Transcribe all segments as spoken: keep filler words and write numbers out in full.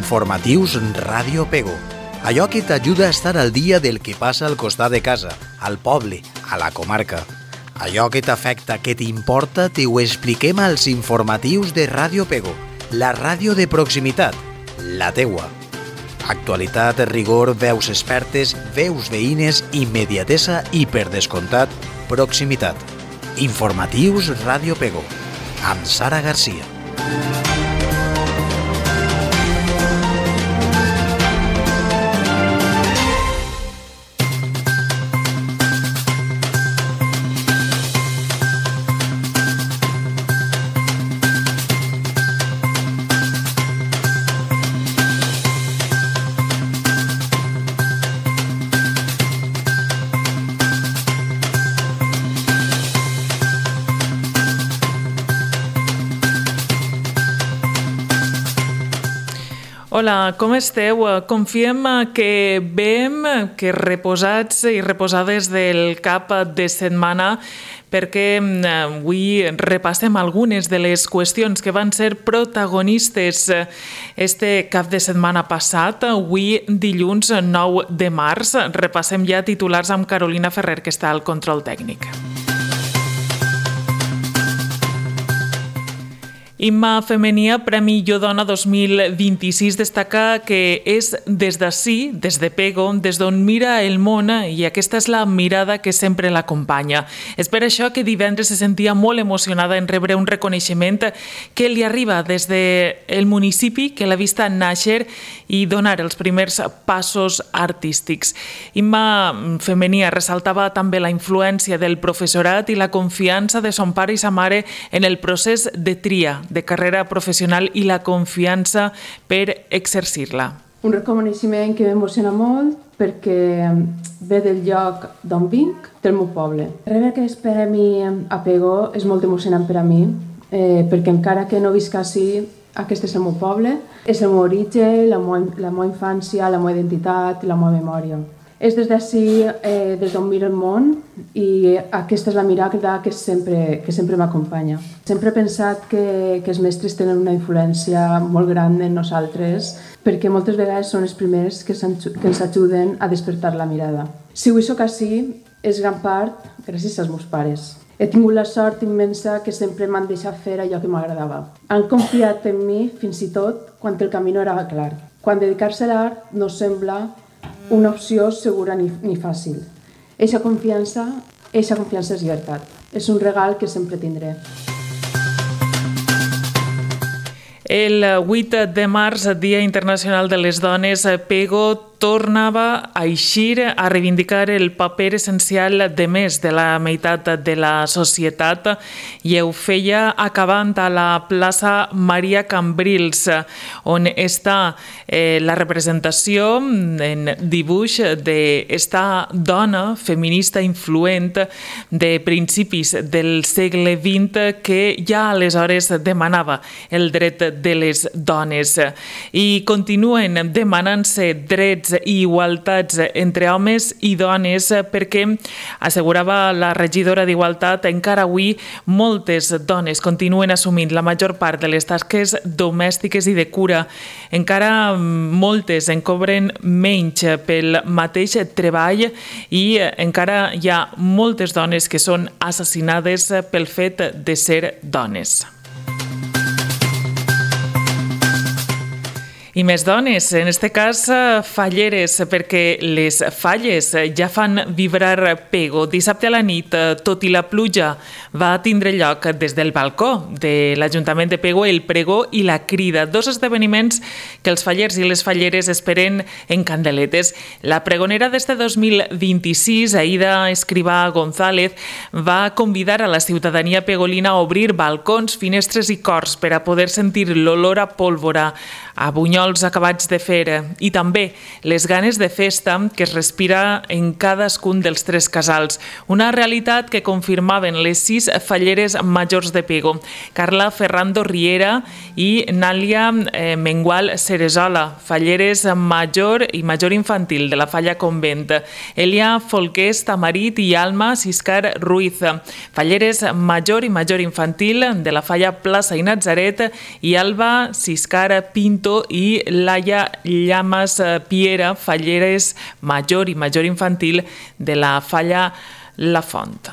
Informatius Ràdio Pego. Allò que t'ajuda a estar al dia del que passa al costat de casa, al poble, a la comarca. Allò que t'afecta, que t'importa, t'ho expliquem als informatius de Ràdio Pego, la ràdio de proximitat, la teua. Actualitat, rigor, veus expertes, veus veïnes, immediatesa i, per descomptat, proximitat. Informatius Ràdio Pego, amb Sara Garcia. Hola, com esteu? Confiem que bé, que reposats i reposades del cap de setmana, perquè avui repassem algunes de les qüestions que van ser protagonistes este cap de setmana passat, avui dilluns nou de març. Repassem ja titulars amb Carolina Ferrer, que està al control tècnic. Imma Femenia, Premi Jo Dona dos mil vint-i-sis, destaca que és des d'ací, des de Pego, des d'on mira el món, i aquesta és la mirada que sempre l'acompanya. És per això que divendres se sentia molt emocionada en rebre un reconeixement que li arriba des del municipi, que l'ha vista nàixer i donar els primers passos artístics. Imma Femenia ressaltava també la influència del professorat i la confiança de son pare i sa mare en el procés de tria de carrera professional i la confiança per exercir-la. Un reconeixement que m'emociona molt perquè ve del lloc d'on vinc, del meu poble. Rebre aquest premi a Pego és molt emocionant per a mi, eh, perquè encara que no visc ací, aquest és el meu poble, és el meu origen, la meva, la meva infància, la meva identitat, la meva memòria. És des d'ací, eh, des d'on miro el món, i aquesta és la mirada que sempre, que sempre m'acompanya. Sempre he pensat que, que els mestres tenen una influència molt gran en nosaltres, perquè moltes vegades són els primers que, que ens ajuden a despertar la mirada. Si avui soc ací, és gran part gràcies als meus pares. He tingut la sort immensa que sempre m'han deixat fer allò que m'agradava. Han confiat en mi fins i tot quan el camí no era clar. Quan dedicar-se a l'art no sembla una opció segura ni, ni fàcil. Eixa confiança, eixa confiança és llibertat. És un regal que sempre tindré. El vuit de març, Dia Internacional de les Dones, Pego tornava a eixir a reivindicar el paper essencial de més de la meitat de la societat, i ho feia acabant a la plaça Maria Cambrils, on està eh, la representació en dibuix d'esta dona feminista influent de principis del segle vint que ja aleshores demanava el dret de les dones. I continuen demanant-se drets i igualtats entre homes i dones perquè, assegurava la regidora d'Igualtat, encara avui moltes dones continuen assumint la major part de les tasques domèstiques i de cura. Encara moltes en cobren menys pel mateix treball i encara hi ha moltes dones que són assassinades pel fet de ser dones. I més dones, en aquest cas falleres, perquè les falles ja fan vibrar Pego. Dissabte a la nit, tot i la pluja, va tindre lloc des del balcó de l'Ajuntament de Pego el pregó i la crida, dos esdeveniments que els fallers i les falleres esperen en candeletes. La pregonera d'este dos mil vint-i-sis, Aida Escrivà González, va convidar a la ciutadania pegolina a obrir balcons, finestres i cors per a poder sentir l'olor a pólvora, a bunyols acabats de fer, i també les ganes de festa que es respira en cadascun dels tres casals. Una realitat que confirmaven les sis falleres majors de Pego, Carla Ferrando Riera i Nàlia eh, Mengual Ceresola, falleres major i major infantil de la Falla Convent, Elia Folqués Tamarit i Alma Siscar Ruiz, falleres major i major infantil de la Falla Plaça i Natzaret, i Alba Siscar Pinto i i Laia Llamas Piera, falleres major i major infantil de la Falla La Font.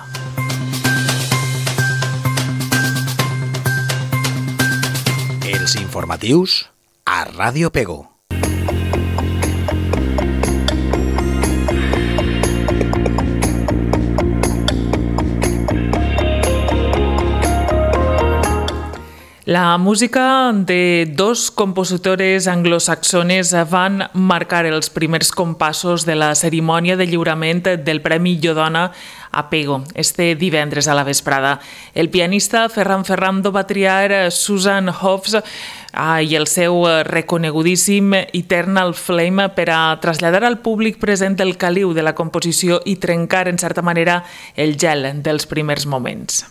Els informatius a Ràdio Pego. La música de dos compositores anglosaxones van marcar els primers compassos de la cerimònia de lliurament del Premi Iodona a Pego, este divendres a la vesprada. El pianista Ferran Ferrando va triar Susan Hoffs i el seu reconegudíssim Eternal Flame per a traslladar al públic present el caliu de la composició i trencar, en certa manera, el gel dels primers moments.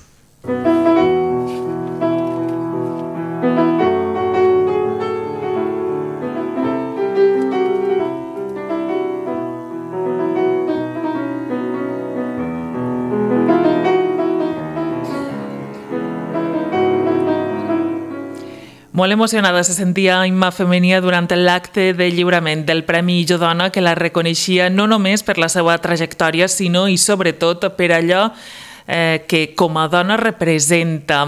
Molt emocionada se sentia Imma Femenia durant l'acte de lliurament del Premi Iodona, que la reconeixia no només per la seva trajectòria, sinó i sobretot per allò eh, que com a dona representa.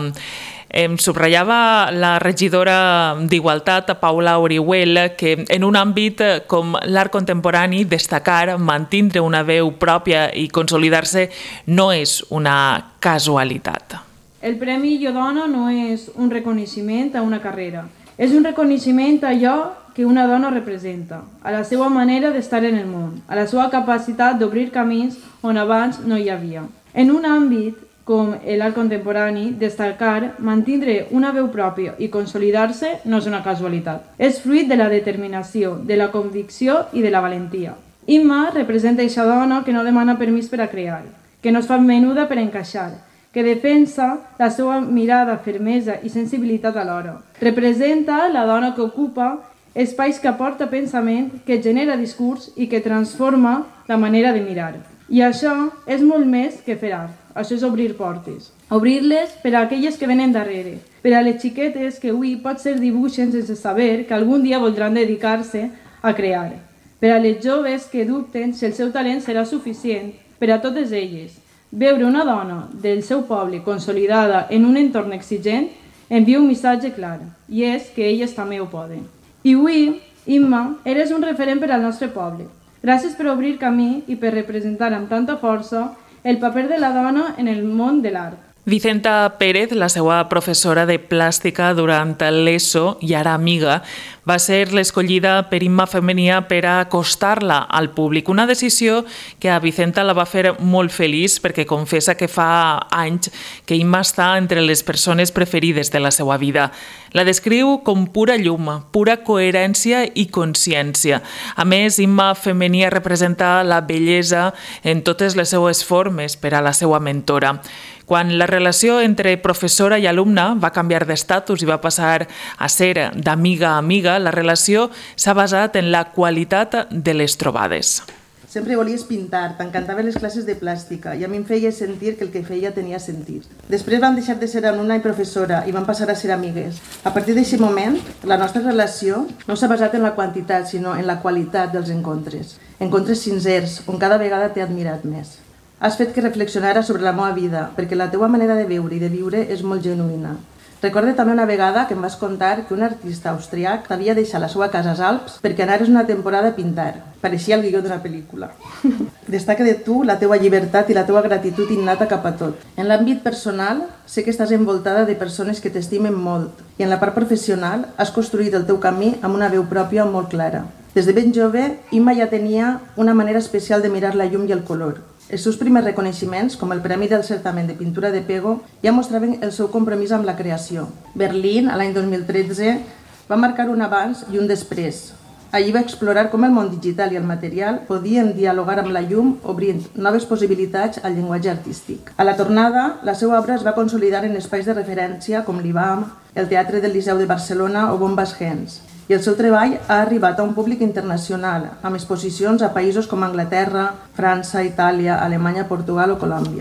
Em subratllava la regidora d'Igualtat, Paula Orihuel, que en un àmbit com l'art contemporani destacar, mantindre una veu pròpia i consolidar-se no és una casualitat. El Premi Iodona no és un reconeixement a una carrera, és un reconeixement a allò que una dona representa, a la seva manera d'estar en el món, a la seva capacitat d'obrir camins on abans no hi havia. En un àmbit com l'art contemporani, destacar, mantindre una veu pròpia i consolidar-se no és una casualitat. És fruit de la determinació, de la convicció i de la valentia. Imma representa aquesta dona que no demana permís per a crear, que no es fa menuda per encaixar, que defensa la seva mirada, fermesa i sensibilitat alhora. Representa la dona que ocupa espais que aporta pensament, que genera discurs i que transforma la manera de mirar. I això és molt més que fer art, això és obrir portes. Obrir-les per a aquelles que venen darrere, per a les xiquetes que avui pot ser dibuixen sense saber que algun dia voldran dedicar-se a crear, per a les joves que dubten si el seu talent serà suficient, per a totes elles. Veure una dona del seu poble consolidada en un entorn exigent envia un missatge clar, i és que elles també ho poden. I avui, Imma, eres un referent per al nostre poble. Gràcies per obrir camí i per representar amb tanta força el paper de la dona en el món de l'art. Vicenta Pérez, la seva professora de plàstica durant l'ESO i ara amiga, va ser l'escollida per Imma Femenia per a acostar-la al públic. Una decisió que a Vicenta la va fer molt feliç perquè confessa que fa anys que Imma està entre les persones preferides de la seva vida. La descriu com pura llum, pura coherència i consciència. A més, Imma Femenia representa la bellesa en totes les seues formes per a la seva mentora. Quan la relació entre professora i alumna va canviar d'estatus i va passar a ser d'amiga a amiga, la relació s'ha basat en la qualitat de les trobades. Sempre volies pintar, t'encantaven les classes de plàstica i a mi em feia sentir que el que feia tenia sentit. Després van deixar de ser alumna i professora i van passar a ser amigues. A partir d'aquest moment, la nostra relació no s'ha basat en la quantitat, sinó en la qualitat dels encontres. Encontres sincers, on cada vegada t'he admirat més. Has fet que reflexionara sobre la meva vida, perquè la teua manera de veure i de viure és molt genuïna. Recordo també una vegada que em vas contar que un artista austriac t'havia deixat la seva casa als Alps perquè anares una temporada a pintar. Pareixia el guió d'una pel·lícula. Destaca de tu la teua llibertat i la teua gratitud innata cap a tot. En l'àmbit personal, sé que estàs envoltada de persones que t'estimen molt i en la part professional has construït el teu camí amb una veu pròpia molt clara. Des de ben jove, Imma ja tenia una manera especial de mirar la llum i el color. Els seus primers reconeixements, com el Premi del Certamen de Pintura de Pego, ja mostraven el seu compromís amb la creació. Berlín, a l'any dos mil tretze, va marcar un abans i un després. Allí va explorar com el món digital i el material podien dialogar amb la llum, obrint noves possibilitats al llenguatge artístic. A la tornada, la seva obra es va consolidar en espais de referència com l'I B A M, el Teatre del Liceu de Barcelona o Bombas Gens. I el seu treball ha arribat a un públic internacional, amb exposicions a països com Anglaterra, França, Itàlia, Alemanya, Portugal o Colòmbia.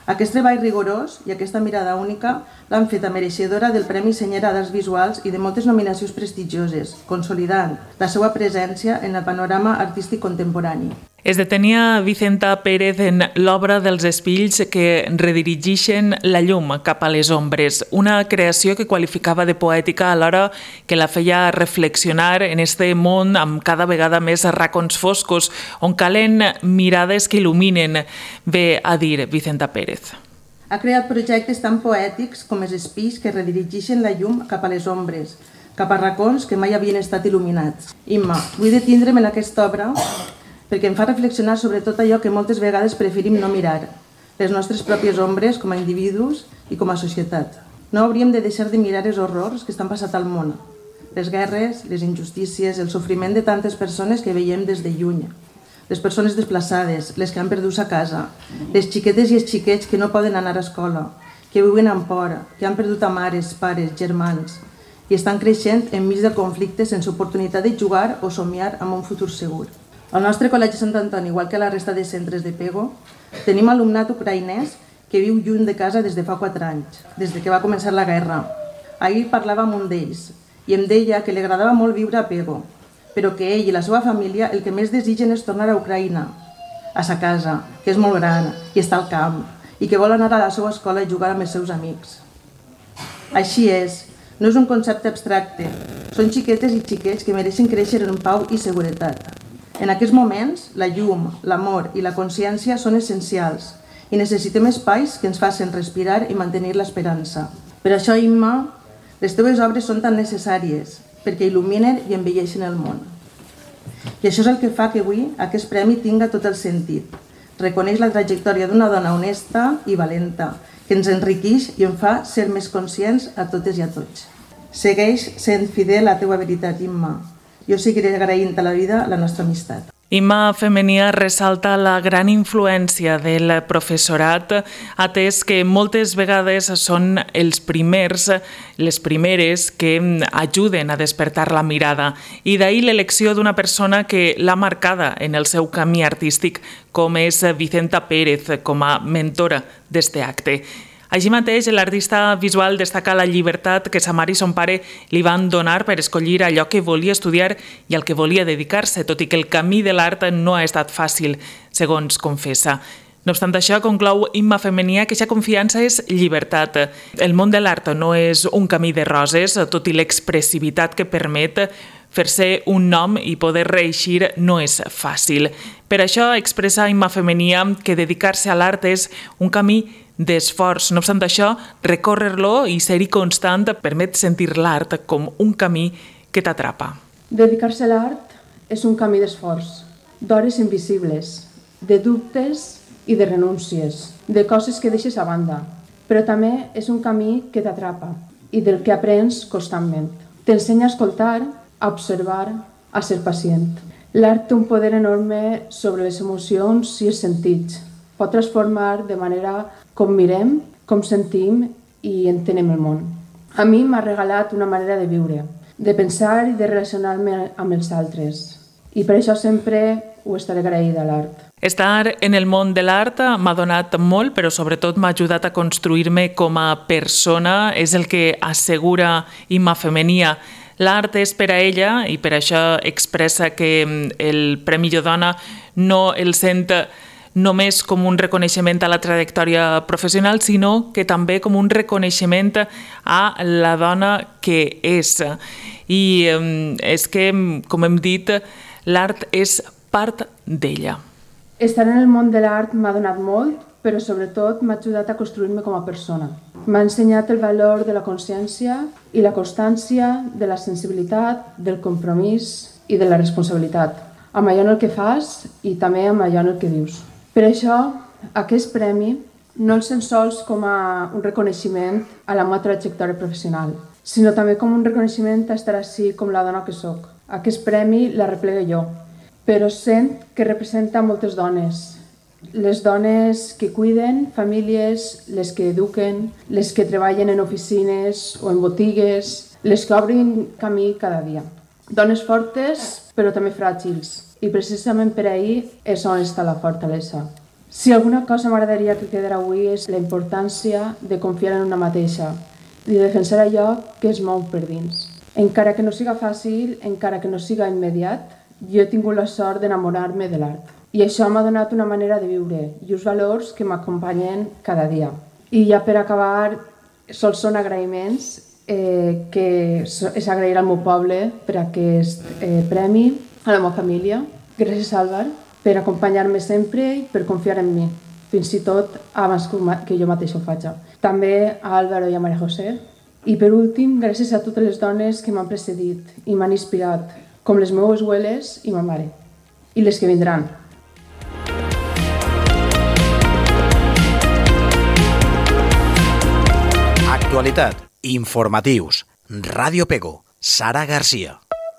Aquest treball rigorós i aquesta mirada única l'han feta mereixedora del Premi Senyera d'Arts Visuals i de moltes nominacions prestigioses, consolidant la seva presència en el panorama artístic contemporani. Es detenia Vicenta Pérez en l'obra dels espills que redirigeixen la llum cap a les ombres, una creació que qualificava de poètica alhora que la feia reflexionar en este món amb cada vegada més racons foscos, on calen mirades que il·luminen, ve a dir Vicenta Pérez. Ha creat projectes tan poètics com els espills que redirigeixen la llum cap a les ombres, cap a racons que mai havien estat il·luminats. Imma, vull detindre'm en aquesta obra perquè em fa reflexionar sobre tot allò que moltes vegades preferim no mirar, les nostres pròpies ombres com a individus i com a societat. No hauríem de deixar de mirar els horrors que estan passant al món, les guerres, les injustícies, el sofriment de tantes persones que veiem des de lluny, les persones desplaçades, les que han perdut sa casa, les xiquetes i els xiquets que no poden anar a escola, que viuen amb por, que han perdut a mares, pares, germans i estan creixent enmig de conflictes sense oportunitat de jugar o somiar amb un futur segur. Al nostre Col·legi Sant Antoni, igual que a la resta de centres de Pego, tenim alumnat ucraïnès que viu lluny de casa des de fa quatre anys, des que va començar la guerra. Ahir parlava amb un d'ells i em deia que li agradava molt viure a Pego, però que ell i la seva família el que més desitgen és tornar a Ucraïna, a sa casa, que és molt gran i està al camp, i que vol anar a la seva escola i jugar amb els seus amics. Així és, no és un concepte abstracte, són xiquetes i xiquets que mereixen créixer en pau i seguretat. En aquests moments, la llum, l'amor i la consciència són essencials i necessitem espais que ens facin respirar i mantenir l'esperança. Per això, Imma, les teves obres són tan necessàries, perquè il·luminen i embelleixen el món. I això és el que fa que avui aquest premi tinga tot el sentit. Reconeix la trajectòria d'una dona honesta i valenta, que ens enriqueix i em fa ser més conscients a totes i a tots. Segueix sent fidel a la teva veritat, Imma. Jo seguiré agraint a la vida la nostra amistat. Imma Femenia ressalta la gran influència del professorat, atès que moltes vegades són els primers, les primeres que ajuden a despertar la mirada, i d'ahir l'elecció d'una persona que l'ha marcada en el seu camí artístic, com és Vicenta Pérez, com a mentora d'este acte. Així mateix, l'artista visual destaca la llibertat que sa mare i son pare li van donar per escollir allò que volia estudiar i al que volia dedicar-se, tot i que el camí de l'art no ha estat fàcil, segons confessa. No obstant això, conclou Imma Femenia que aquesta confiança és llibertat. El món de l'art no és un camí de roses, tot i l'expressivitat que permet fer-se un nom i poder reeixir no és fàcil. Per això expressa Imma Femenia que dedicar-se a l'art és un camí d'esforç. No obstant això, recórrer-lo i ser-hi constant permet sentir l'art com un camí que t'atrapa. Dedicar-se a l'art és un camí d'esforç, d'hores invisibles, de dubtes i de renúncies, de coses que deixes a banda, però també és un camí que t'atrapa i del que aprens constantment. T'ensenya a escoltar, a observar, a ser pacient. L'art té un poder enorme sobre les emocions i els sentits. Pot transformar de manera com mirem, com sentim i entenem el món. A mi m'ha regalat una manera de viure, de pensar i de relacionar-me amb els altres. I per això sempre ho estaré agraïda a l'art. Estar en el món de l'art m'ha donat molt, però sobretot m'ha ajudat a construir-me com a persona. És el que assegura Imma Femenia. L'art és per a ella i per això expressa que el Premi Jodona no el sent només com un reconeixement a la trajectòria professional, sinó que també com un reconeixement a la dona que és. I és que, com hem dit, l'art és part d'ella. Estar en el món de l'art m'ha donat molt, però sobretot m'ha ajudat a construir-me com a persona. M'ha ensenyat el valor de la consciència i la constància, de la sensibilitat, del compromís i de la responsabilitat, amb allò en el que fas i també amb allò en el que dius. Per això, aquest premi no el sent sols com a un reconeixement a la meva trajectòria professional, sinó també com un reconeixement a estar així com la dona que sóc. Aquest premi l'arreplega jo, però sent que representa moltes dones. Les dones que cuiden famílies, les que eduquen, les que treballen en oficines o en botigues, les que obrin camí cada dia. Dones fortes, però també fràgils. I precisament per ahir és on està la fortalesa. Si alguna cosa m'agradaria que quedara avui és la importància de confiar en una mateixa i de defensar allò que es mou per dins. Encara que no siga fàcil, encara que no siga immediat, jo he tingut la sort d'enamorar-me de l'art. I això m'ha donat una manera de viure i uns valors que m'acompanyen cada dia. I ja per acabar, sols són agraïments eh, que és agrair al meu poble per aquest eh, premi, a la meva família. Gràcies, Álvar, per acompanyar-me sempre i per confiar en mi, fins i tot abans que jo mateix ho faig. També a Álvaro i a Maria José. I per últim, gràcies a totes les dones que m'han precedit i m'han inspirat, com les meves abueles i ma mare, i les que vindran. Actualitat, informatius, Ràdio Pego, Sara Garcia.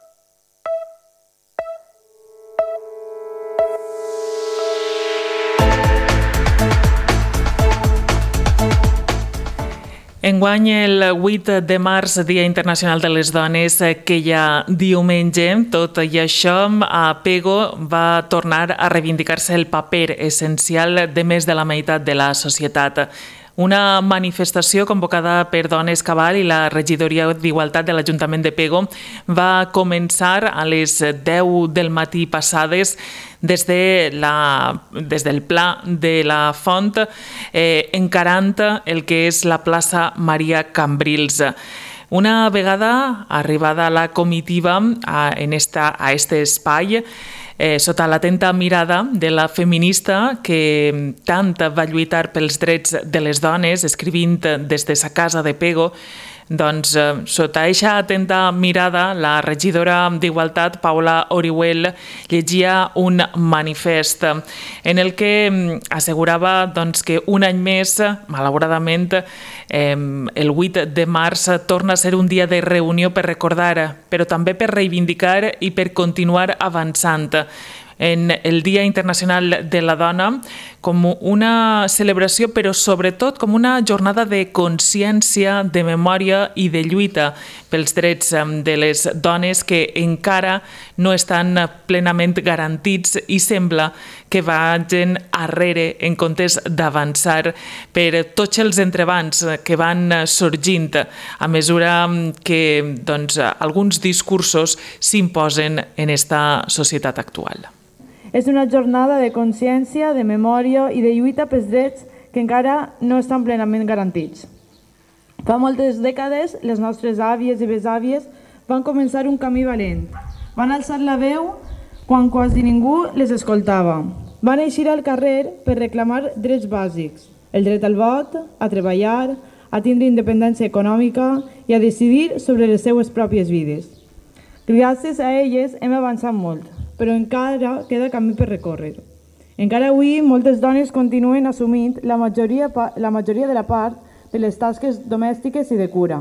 Enguany, el vuit de març, Dia Internacional de les Dones, que hi ha diumenge, tot i això, a Pego va tornar a reivindicar-se el paper essencial de més de la meitat de la societat. Una manifestació convocada per Dones Cabal i la regidoria d'Igualtat de l'Ajuntament de Pego va començar a les deu del matí passades des, de la, des del Pla de la Font, eh, encarant el que és la plaça Maria Cambrils. Una vegada arribada la comitiva a, en esta, a este espai, Eh, sota l'atenta mirada de la feminista que tant va lluitar pels drets de les dones, escrivint des de sa casa de Pego, doncs, eh, sota aquesta atenta mirada, la regidora d'Igualtat, Paula Orihuel, llegia un manifest en el que assegurava doncs, que un any més, malauradament, eh, el vuit de març torna a ser un dia de reunió per recordar, però també per reivindicar i per continuar avançant en el Dia Internacional de la Dona com una celebració, però sobretot com una jornada de consciència, de memòria i de lluita pels drets de les dones que encara no estan plenament garantits i sembla que vagin arrere en comptes d'avançar per tots els entrebancs que van sorgint a mesura que doncs, alguns discursos s'imposen en esta societat actual. És una jornada de consciència, de memòria i de lluita pels drets que encara no estan plenament garantits. Fa moltes dècades, les nostres àvies i besàvies van començar un camí valent. Van alçar la veu quan quasi ningú les escoltava. Van eixir al carrer per reclamar drets bàsics, el dret al vot, a treballar, a tindre independència econòmica i a decidir sobre les seues pròpies vides. Gràcies a elles hem avançat molt, però encara queda camí per recórrer. Encara avui moltes dones continuen assumint la majoria, la majoria de la part de les tasques domèstiques i de cura.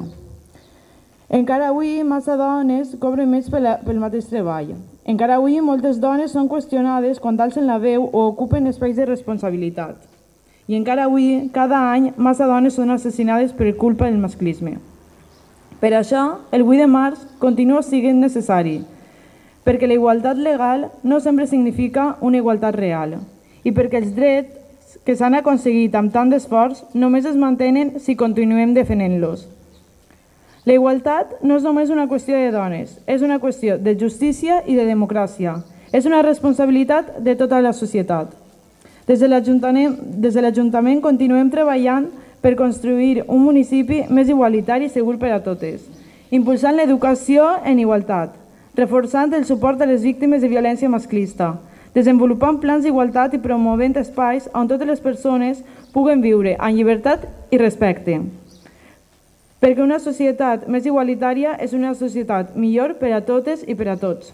Encara avui massa dones cobren més pel, pel mateix treball. Encara avui moltes dones són qüestionades quan alcen la veu o ocupen espais de responsabilitat. I encara avui, cada any, massa dones són assassinades per culpa del masclisme. Per això, el vuit de març continua sent necessari, perquè la igualtat legal no sempre significa una igualtat real i perquè els drets que s'han aconseguit amb tant d'esforç només es mantenen si continuem defendent-los. La igualtat no és només una qüestió de dones, és una qüestió de justícia i de democràcia. És una responsabilitat de tota la societat. Des de l'Ajuntament continuem treballant per construir un municipi més igualitari i segur per a totes, impulsant l'educació en igualtat, reforçant el suport a les víctimes de violència masclista, desenvolupant plans d'igualtat i promovent espais on totes les persones puguen viure amb llibertat i respecte. Perquè una societat més igualitària és una societat millor per a totes i per a tots.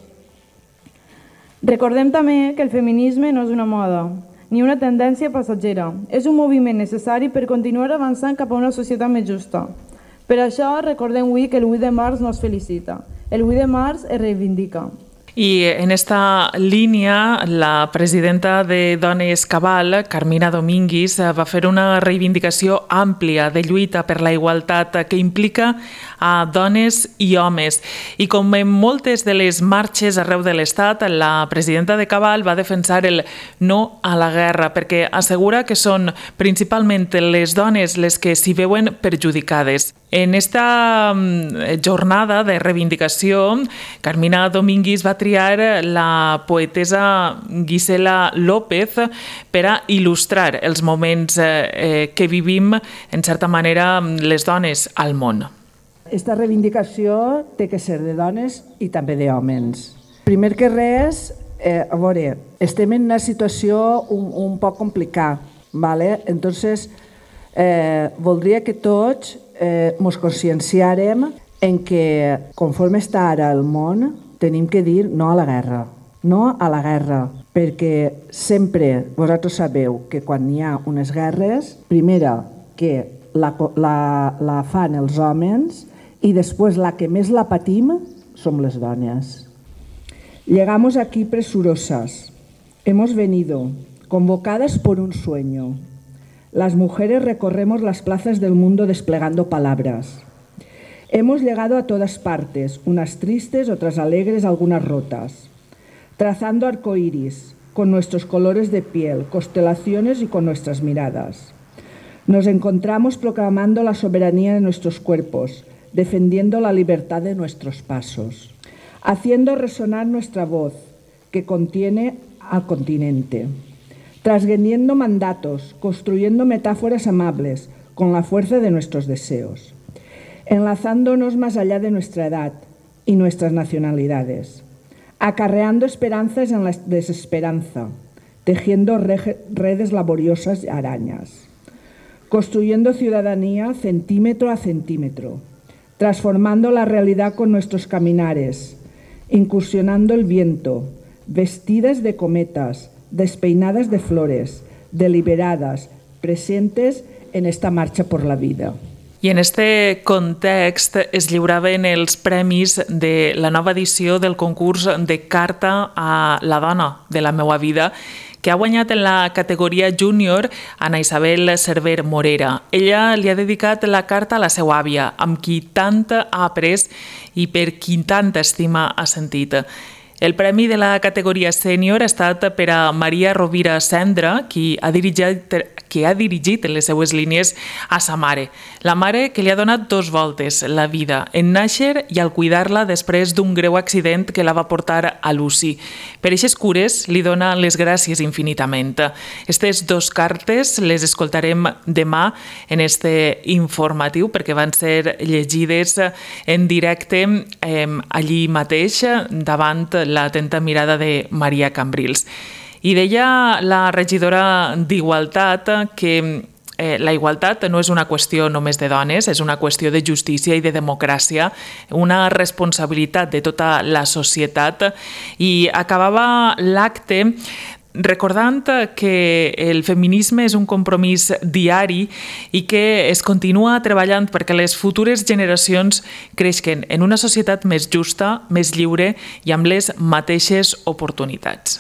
Recordem també que el feminisme no és una moda, ni una tendència passatgera. És un moviment necessari per continuar avançant cap a una societat més justa. Per això recordem avui que el vuit de març no es felicita. El vuit de març es reivindica. I en esta línia, la presidenta de Dones Cabal, Carmina Domínguez, va fer una reivindicació àmplia de lluita per la igualtat que implica a dones i homes. I com en moltes de les marxes arreu de l'Estat, la presidenta de Cabal va defensar el no a la guerra, perquè assegura que són principalment les dones les que s'hi veuen perjudicades. En esta jornada de reivindicació, Carmina Domínguez va triar la poetesa Gisela López per a il·lustrar els moments eh, que vivim, en certa manera, les dones al món. Esta reivindicació té que ser de dones i també d'homes. Primer que res, eh, a veure, estem en una situació un, un poc complicada, ¿vale? Entonces, eh, voldria que tots eh, mos conscienciarem en que, conforme està ara el món, tenim que dir no a la guerra. No a la guerra, perquè sempre vosaltres sabeu que quan hi ha unes guerres, primera que la, la, la fan els homes i després la que més la patim som les dones. Llegamos aquí presurosas. Hemos venido, convocadas por un sueño. Las mujeres recorremos las plazas del mundo desplegando palabras. Hemos llegado a todas partes, unas tristes, otras alegres, algunas rotas, trazando arcoíris, con nuestros colores de piel, constelaciones y con nuestras miradas. Nos encontramos proclamando la soberanía de nuestros cuerpos, defendiendo la libertad de nuestros pasos, haciendo resonar nuestra voz, que contiene al continente, transgrediendo mandatos, construyendo metáforas amables, con la fuerza de nuestros deseos, enlazándonos más allá de nuestra edad y nuestras nacionalidades, acarreando esperanzas en la desesperanza, tejiendo redes laboriosas y arañas, construyendo ciudadanía centímetro a centímetro, transformando la realidad con nuestros caminares, incursionando el viento, vestidas de cometas, despeinadas de flores, deliberadas, presentes en esta marxa por la vida. I en este context es lliuraven els premis de la nova edició del concurs de Carta a la dona de la meua vida, que ha guanyat en la categoria júnior Ana Isabel Cerver Morera. Ella li ha dedicat la carta a la seva àvia, amb qui tant ha après i per qui tanta estima ha sentit. El premi de la categoria sènior ha estat per a Maria Rovira Cendra, qui ha dirigit, que ha dirigit les seues línies a sa mare. La mare que li ha donat dos voltes la vida, en nàixer i al cuidar-la després d'un greu accident que la va portar a l'U C I. Per aquestes cures li dona les gràcies infinitament. Estes dos cartes les escoltarem demà en este informatiu perquè van ser llegides en directe eh, allí mateix davant l'atenta mirada de Maria Cambrils. I deia la regidora d'Igualtat que eh, la igualtat no és una qüestió només de dones, és una qüestió de justícia i de democràcia, una responsabilitat de tota la societat. I acabava l'acte recordant que el feminisme és un compromís diari i que es continua treballant perquè les futures generacions creixen en una societat més justa, més lliure i amb les mateixes oportunitats.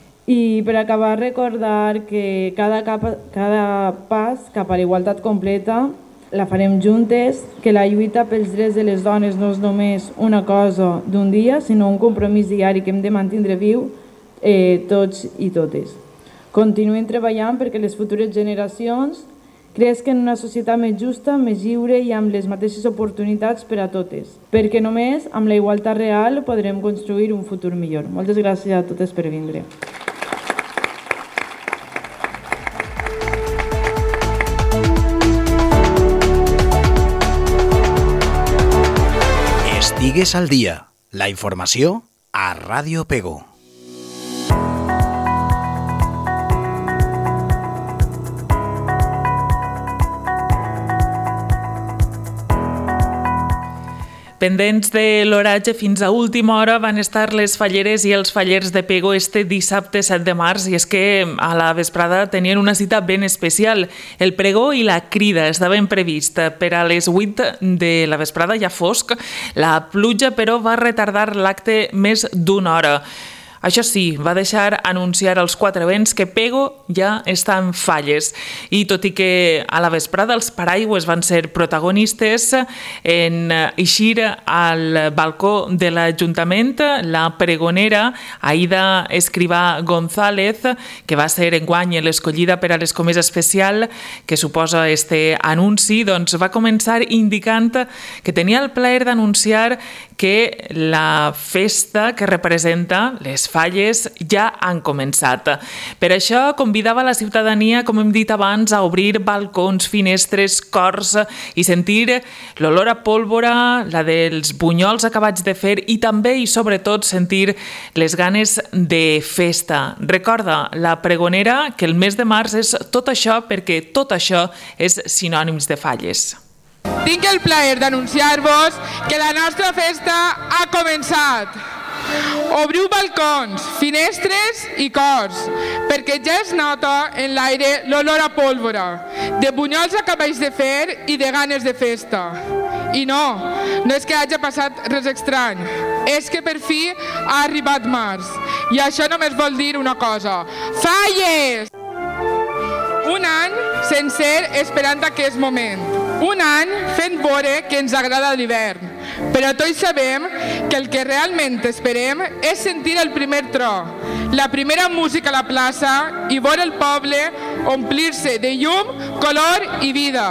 I per acabar, recordar que cada, capa, cada pas cap a la igualtat completa la farem juntes, que la lluita pels drets de les dones no és només una cosa d'un dia, sinó un compromís diari que hem de mantindre viu Eh, tots i totes. Continuem treballant perquè les futures generacions creixen en una societat més justa, més lliure i amb les mateixes oportunitats per a totes, perquè només amb la igualtat real podrem construir un futur millor. Moltes gràcies a totes per vindre. Estigues al dia. La informació a Ràdio Pego. Pendents de l'oratge fins a última hora van estar les falleres i els fallers de Pego este dissabte set de març, i és que a la vesprada tenien una cita ben especial. El pregó i la crida estaven previst per a les vuit de la vesprada, ja fosc. La pluja, però, va retardar l'acte més d'una hora. Això sí, va deixar anunciar als quatre vents que Pego ja està en falles. I tot i que a la vesprada els paraigües van ser protagonistes, en eixir al balcó de l'Ajuntament, la pregonera Aida Escrivà González, que va ser enguany l'escollida per a l'Escomesa Especial que suposa este anunci, doncs va començar indicant que tenia el plaer d'anunciar que la festa que representa les falles ja han començat. Per això convidava la ciutadania, com hem dit abans, a obrir balcons, finestres, cors i sentir l'olor a pólvora, la dels bunyols acabats de fer i també i sobretot sentir les ganes de festa. Recorda la pregonera que el mes de març és tot això, perquè tot això és sinònims de falles. Tinc el plaer d'anunciar-vos que la nostra festa ha començat. Obriu balcons, finestres i cors, perquè ja es nota en l'aire l'olor a pólvora, de bunyols acabats de fer i de ganes de festa. I no, no és que hagi passat res estrany, és que per fi ha arribat març. I això només vol dir una cosa: falles! Un any sencer esperant aquest moment. Un any fent veure que ens agrada l'hivern. Però tots sabem que el que realment esperem és sentir el primer tro, la primera música a la plaça i veure el poble omplir-se de llum, color i vida.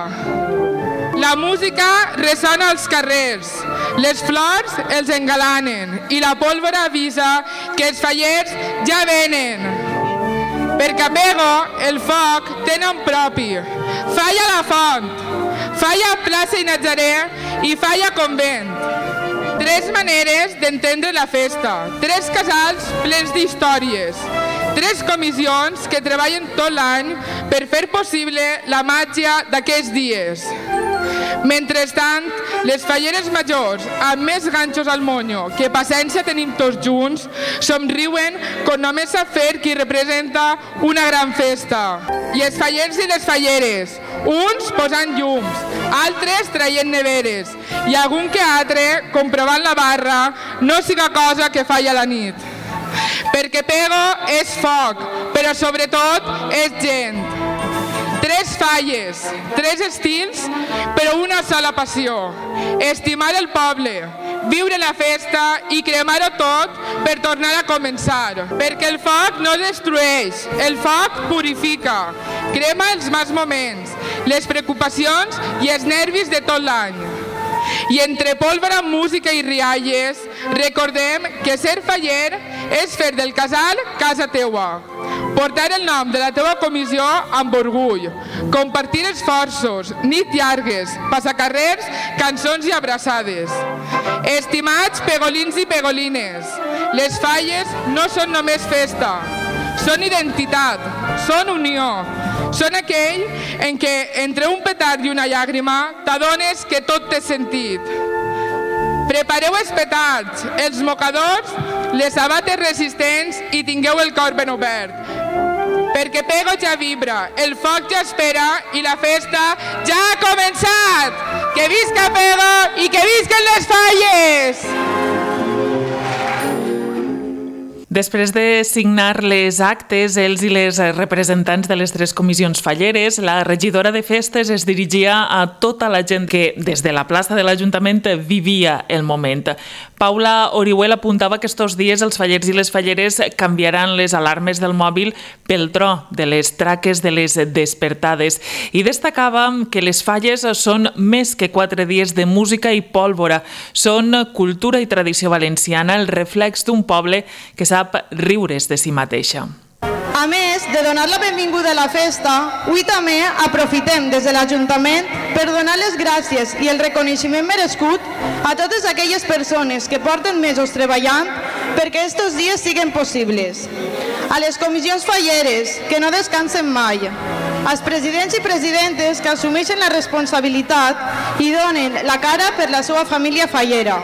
La música ressona als carrers, les flors els engalanen i la pólvora avisa que els fallers ja venen. Perquè a Pego el foc té nom propi. Falla la Font, falla Plaça i Nazaré i falla Convent. Tres maneres d'entendre la festa, tres casals plens d'històries, tres comissions que treballen tot l'any per fer possible la màgia d'aquests dies. Mentrestant, les falleres majors, amb més ganxos al monyo que paciència tenim tots junts, somriuen com només sap fer qui representa una gran festa. I els fallers i les falleres, uns posant llums, altres traient neveres i algun que altre comprovant la barra no siga cosa que falla la nit. Perquè Pego és foc, però sobretot és gent. Tres falles, tres estils, però una sola passió. Estimar el poble, viure la festa i cremar-ho tot per tornar a començar. Perquè el foc no destrueix, el foc purifica, crema els mals moments, les preocupacions i els nervis de tot l'any. I entre pólvora, música i rialles, recordem que ser faller és fer del casal casa teua. Portar el nom de la teua comissió amb orgull, compartir esforços, nit llargues, passacarrers, cançons i abraçades. Estimats pegolins i pegolines, les falles no són només festa, són identitat, són unió, són aquell en què entre un petard i una llàgrima t'adones que tot té sentit. Prepareu els petards, els mocadors, les sabates resistents i tingueu el cor ben obert. Perquè Pego ja vibra, el foc ja espera i la festa ja ha començat! Que visca Pego i que visquen les falles! Després de signar les actes, els i les representants de les tres comissions falleres, la regidora de festes es dirigia a tota la gent que des de la plaça de l'Ajuntament vivia el moment. Paula Orihuel apuntava que estos dies els fallers i les falleres canviaran les alarmes del mòbil pel tro de les traques de les despertades i destacava que les falles són més que quatre dies de música i pólvora, són cultura i tradició valenciana, el reflex d'un poble que sap riure's de si mateixa. A més de donar la benvinguda a la festa, avui també aprofitem des de l'Ajuntament per donar les gràcies i el reconeixement merescut a totes aquelles persones que porten mesos treballant perquè aquests dies siguin possibles. A les comissions falleres, que no descansen mai. als presidents i presidentes que assumeixen la responsabilitat i donen la cara per la seva família fallera.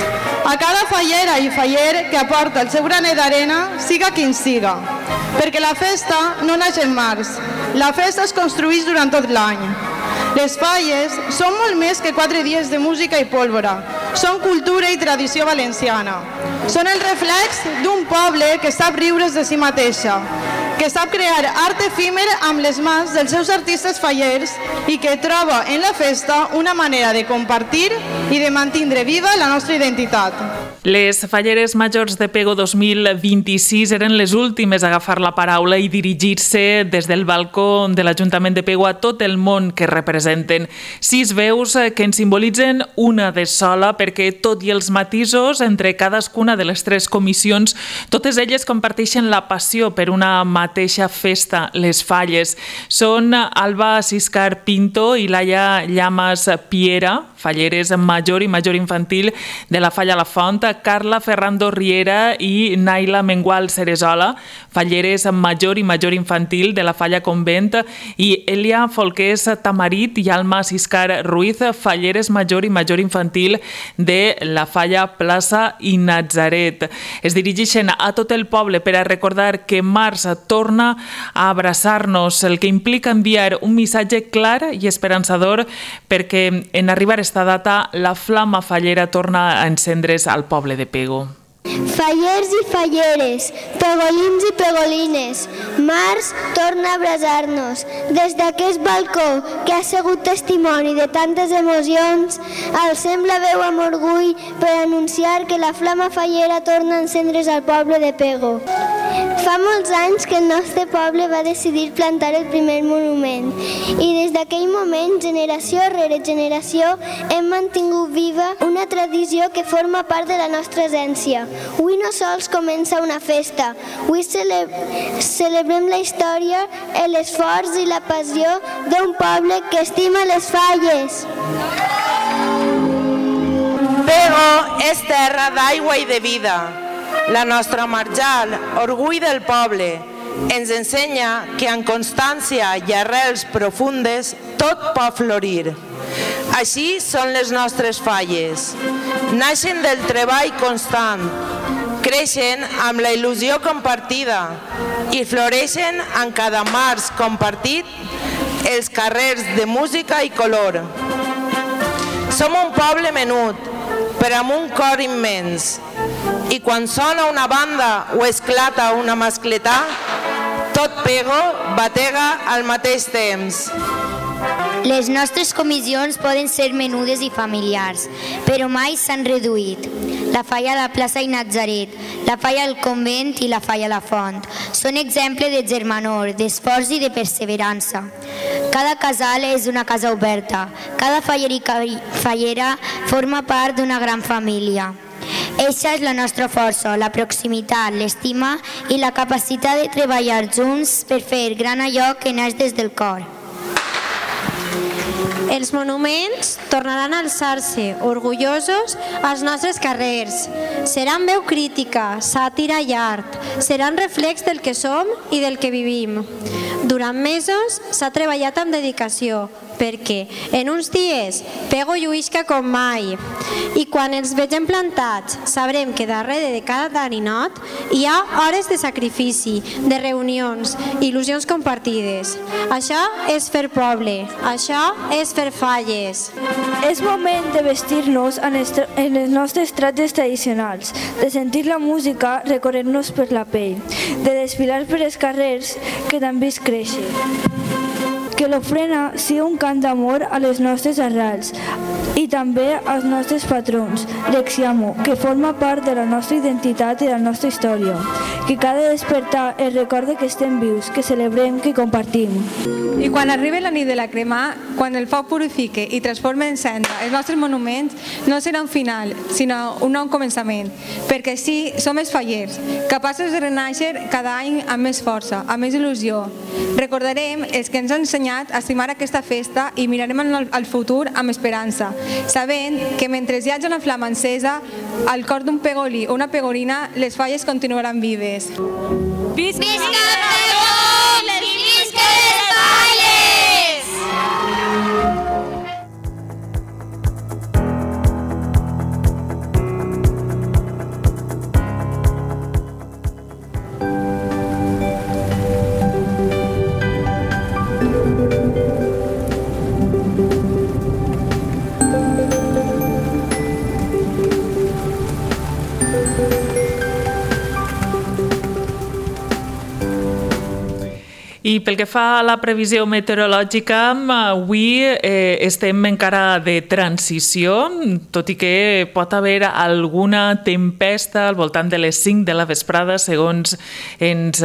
A cada fallera i faller que aporta el seu granet d'arena, siga quin siga. Perquè la festa no naix en març, la festa es construeix durant tot l'any. Les falles són molt més que quatre dies de música i pólvora. Són cultura i tradició valenciana. Són el reflex d'un poble que sap riure's de si mateixa, que sap crear art efímer amb les mans dels seus artistes fallers i que troba en la festa una manera de compartir i de mantenir viva la nostra identitat. Les Falleres Majors de Pego dos mil vint-i-sis eren les últimes a agafar la paraula i dirigir-se des del balcó de l'Ajuntament de Pego a tot el món que representen. Sis veus que en simbolitzen una de sola perquè, tot i els matisos entre cadascuna de les tres comissions, totes elles comparteixen la passió per una mateixa festa, les Falles. Són Alba Siscar Pinto i Laia Llamas Piera, falleres major i major infantil de la Falla La Font, Carla Ferrando Riera i Naila Mengual Ceresola, falleres major i major infantil de la Falla Convent, i Elia Folqués Tamarit i Alma Siscar Ruiz, falleres major i major infantil de la Falla Plaça i Natzaret. Es dirigeixen a tot el poble per a recordar que març torna a abraçar-nos, el que implica enviar un missatge clar i esperançador perquè en arribar a esta data la flama fallera torna a encendre's al poble de Pego. Fallers i falleres, pegolins i pegolines, març torna a abraçar-nos. Des d'aquest balcó, que ha sigut testimoni de tantes emocions, alcem la veu amb orgull per anunciar que la flama fallera torna a encendre's al poble de Pego. Fa molts anys que el nostre poble va decidir plantar el primer monument i des d'aquell moment, generació rere generació, hem mantingut viva una tradició que forma part de la nostra essència. Avui no sols comença una festa, avui cele celebrem la història, l'esforç i la passió d'un poble que estima les Falles. Pego és terra d'aigua i de vida. La nostra marjal, orgull del poble, ens ensenya que amb constància i arrels profundes tot pot florir. Així són les nostres falles. Naixen del treball constant, creixen amb la il·lusió compartida i floreixen en cada març compartit els carrers de música i color. Som un poble menut, però amb un cor immens. I quan sona una banda o esclata una mascletà, tot Pego batega al mateix temps. Les nostres comissions poden ser menudes i familiars, però mai s'han reduït. La Falla de Plaça i Natzaret, la Falla del Convent i la Falla La Font són exemple de germanor, d'esforç i de perseverança. Cada casal és una casa oberta, cada faller i fallera forma part d'una gran família. Eixa és la nostra força, la proximitat, l'estima i la capacitat de treballar junts per fer gran allò que naix des del cor. Els monuments tornaran a alçar-se, orgullosos, als nostres carrers. Seran veu crítica, sàtira i art. Seran reflex del que som i del que vivim. Durant mesos s'ha treballat amb dedicació, perquè en uns dies Pego lluïsca com mai. I quan els vegem plantats, sabrem que darrere de cada darinot hi ha hores de sacrifici, de reunions, il·lusions compartides. Això és fer poble, això és fer falles. És moment de vestir-nos en els nostres trajes tradicionals, de sentir la música recorrent-nos per la pell, de desfilar per els carrers que t'han vist créixer. Que l'ofrena sigui un cant d'amor a les nostres arrels i també als nostres patrons, l'exiamo, que forma part de la nostra identitat i de la nostra història. Que cada despertar es recorde que estem vius, que celebrem, que compartim. I quan arribi la nit de la crema, quan el foc purifique i transforme en cendra els nostres monuments, no serà un final, sinó un nou començament, perquè sí, som els fallers, capaços de renaixer cada any amb més força, amb més il·lusió. Recordarem els que ens han ensenyat a estimar aquesta festa i mirarem al futur amb esperança, sabent que mentre hi hagi una flama encesa, al cor d'un pegolí o una pegolina, les falles continuaran vives. Visca Pego! Visca les falles! I pel que fa a la previsió meteorològica, avui eh, estem encara de transició, tot i que pot haver alguna tempesta al voltant de les cinc de la vesprada, segons ens,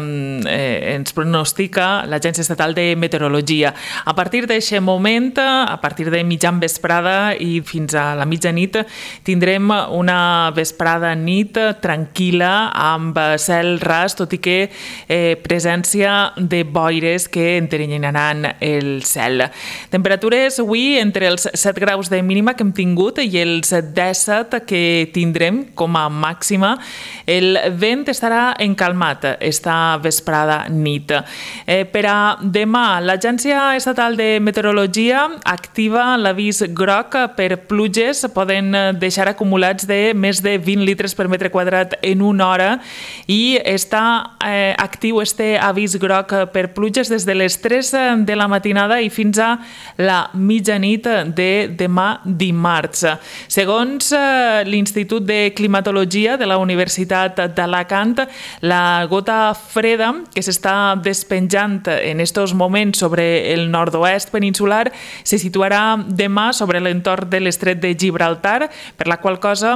eh, ens pronostica l'Agència Estatal de Meteorologia. A partir d'aquest moment, a partir de mitjan vesprada i fins a la mitjanit, tindrem una vesprada nit tranquil·la, amb cel ras, tot i que eh, presència de boires que enterrenyaran el cel. Temperatures avui entre els set graus de mínima que hem tingut i els disset que tindrem com a màxima. El vent estarà encalmat esta vesprada nit. Eh, per a demà, l'Agència Estatal de Meteorologia activa l'avís groc per pluges. Poden deixar acumulats de més de vint litres per metre quadrat en una hora i està eh, actiu este avís groc per pluges des de les tres de la matinada i fins a la mitjanit de demà dimarts. Segons l'Institut de Climatologia de la Universitat d'Alacant, la gota freda que s'està despenjant en estos moments sobre el nord-oest peninsular se situarà demà sobre l'entorn de l'estret de Gibraltar, per la qual cosa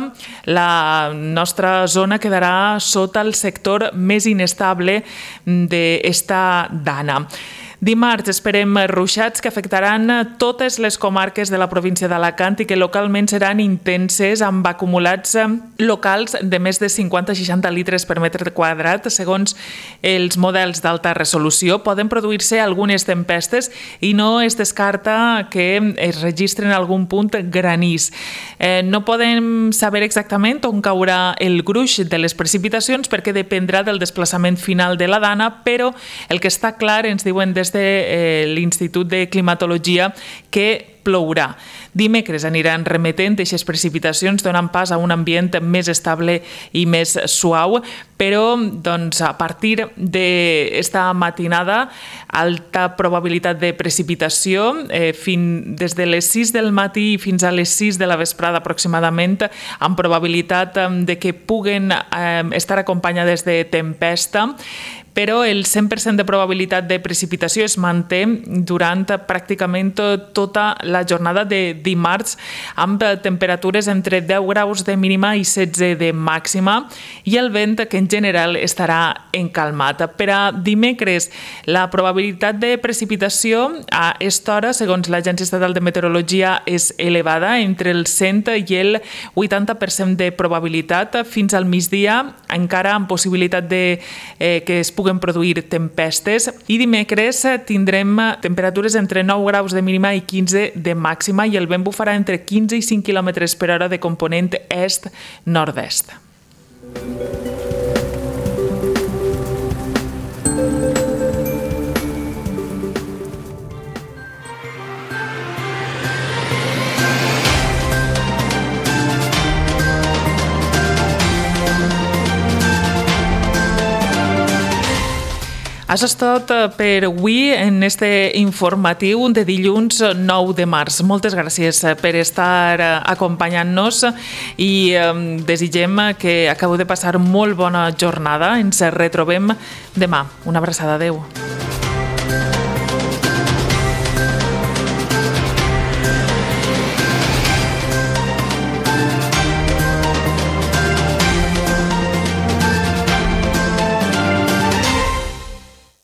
la nostra zona quedarà sota el sector més inestable d'esta dana. Dimarts esperem ruixats que afectaran totes les comarques de la província d'Alacant i que localment seran intenses amb acumulats locals de més de cinquanta a seixanta litres per metre quadrat. Segons els models d'alta resolució, poden produir-se algunes tempestes i no es descarta que es registren en algun punt granís. Eh, no podem saber exactament on caurà el gruix de les precipitacions perquè dependrà del desplaçament final de la dana, però el que està clar, ens diuen des de l'Institut de Climatologia, que plourà. Dimecres aniran remetent aquestes precipitacions, donant pas a un ambient més estable i més suau, però doncs, a partir d'esta matinada, alta probabilitat de precipitació, eh, fin, des de les sis del matí fins a les sis de la vesprada aproximadament, amb probabilitat de que puguen eh, estar acompanyades de tempesta, però el cent per cent de probabilitat de precipitació es manté durant pràcticament tota la jornada de dimarts, amb temperatures entre deu graus de mínima i setze de màxima, i el vent que en general estarà encalmat. Per a dimecres, la probabilitat de precipitació a aquesta hora, segons l'Agència Estatal de Meteorologia, és elevada, entre el cent i el vuitanta per cent de probabilitat. Fins al migdia, encara amb possibilitat de eh, que es puguen produir tempestes, i dimecres tindrem temperatures entre nou graus de mínima i quinze de màxima i el vent bufarà entre quinze i cinc quilòmetres per hora de component est-nord-est. Això és tot per avui en este informatiu de dilluns nou de març. Moltes gràcies per estar acompanyant-nos i desitgem que acabeu de passar molt bona jornada. Ens retrobem demà. Una abraçada. Adéu.